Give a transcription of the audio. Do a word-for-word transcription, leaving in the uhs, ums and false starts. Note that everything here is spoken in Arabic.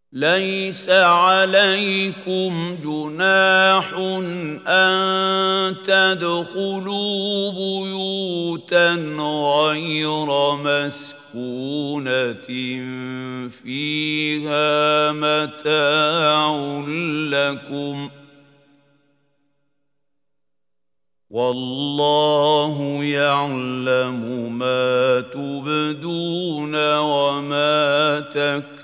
ليس عليكم جناح أن تدخلوا بيوتا غير مسكونة فيها متاع لكم والله يعلم ما تبدون وما تكتمون.